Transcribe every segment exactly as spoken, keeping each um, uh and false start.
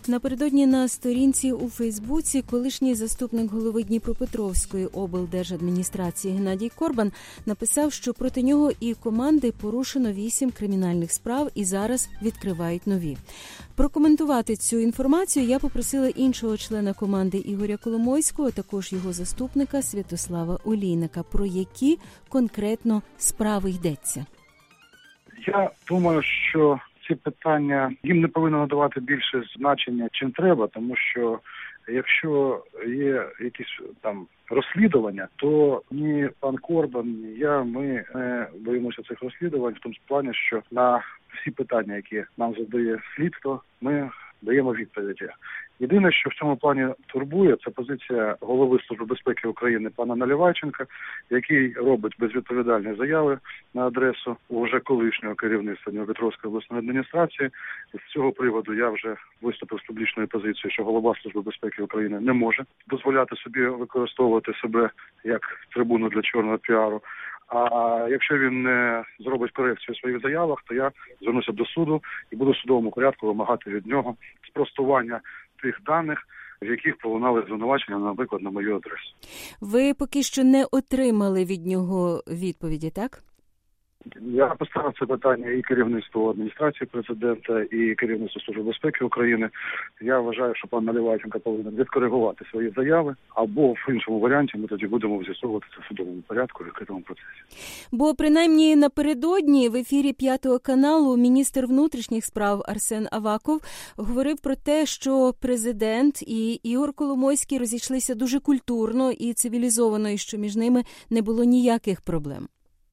Напередодні на сторінці у Фейсбуці колишній заступник голови Дніпропетровської облдержадміністрації Геннадій Корбан написав, що проти нього і команди порушено вісім кримінальних справ і зараз відкривають нові. Прокоментувати цю інформацію я попросила іншого члена команди Ігоря Коломойського, а також його заступника Святослава Олійника. Про які конкретно справи йдеться? Я думаю, що ці питання, їм не повинно надавати більше значення, чим треба, тому що якщо є якісь там розслідування, то ні пан Корбан, ні я, ми не боїмося цих розслідувань в тому плані, що на всі питання, які нам задає слідство, ми даємо відповіді. Єдине, що в цьому плані турбує, це позиція голови Служби безпеки України пана Наливайченка, який робить безвідповідальні заяви на адресу уже колишнього керівництва Дніпропетровської обласної адміністрації. З цього приводу я вже виступив з публічною позицією, що голова Служби безпеки України не може дозволяти собі використовувати себе як трибуну для чорного піару. А якщо він не зробить корекцію у своїх заявах, то я звернуся до суду і буду в судовому порядку вимагати від нього спростування тих даних, в яких пролунали звинувачення, наприклад, на мою адресу. Ви поки що не отримали від нього відповіді, так? Я поставив це питання і керівництву адміністрації президента, і керівництву Служби безпеки України. Я вважаю, що пан Наливайченко повинен відкоригувати свої заяви, або в іншому варіанті ми тоді будемо з'ясовувати це в судовому порядку, в відкритому процесі. Бо принаймні напередодні в ефірі П'ятого каналу міністр внутрішніх справ Арсен Аваков говорив про те, що президент і Ігор Коломойський розійшлися дуже культурно і цивілізовано, і що між ними не було ніяких проблем.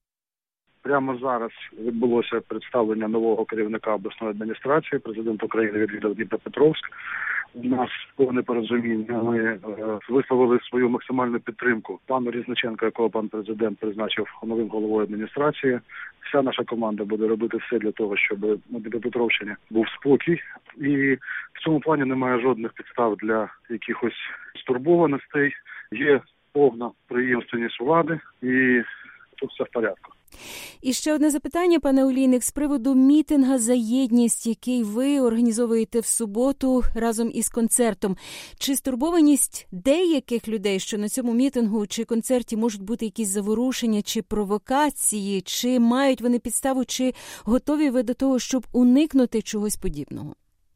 Прямо зараз відбулося представлення нового керівника обласної адміністрації. Президент України відвідав Дніпропетровськ. У нас повне порозуміння. Ми е, висловили свою максимальну підтримку пану Різниченку, якого пан президент призначив новим головою адміністрації. Вся наша команда буде робити все для того, щоб на Дніпропетровщині був спокій. І в цьому плані немає жодних підстав для якихось стурбованостей. Є повна преємственність влади і тут все в порядку. І ще одне запитання, пане Олійник, з приводу мітинга за єдність, який ви організовуєте в суботу разом із концертом. Чи стурбованість деяких людей, що на цьому мітингу чи концерті можуть бути якісь заворушення чи провокації, чи мають вони підставу, чи готові ви до того, щоб уникнути чогось подібного?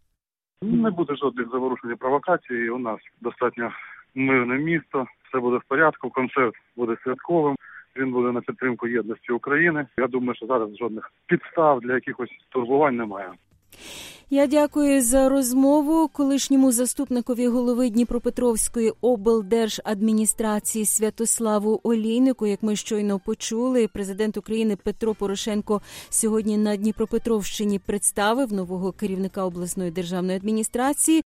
Не буде жодних заворушень і провокацій. У нас достатньо мирне місто, все буде в порядку, концерт буде святковим. Він буде на підтримку єдності України. Я думаю, що зараз жодних підстав для якихось турбувань немає. Я дякую за розмову колишньому заступникові голови Дніпропетровської облдержадміністрації Святославу Олійнику. Як ми щойно почули, президент України Петро Порошенко сьогодні на Дніпропетровщині представив нового керівника обласної державної адміністрації.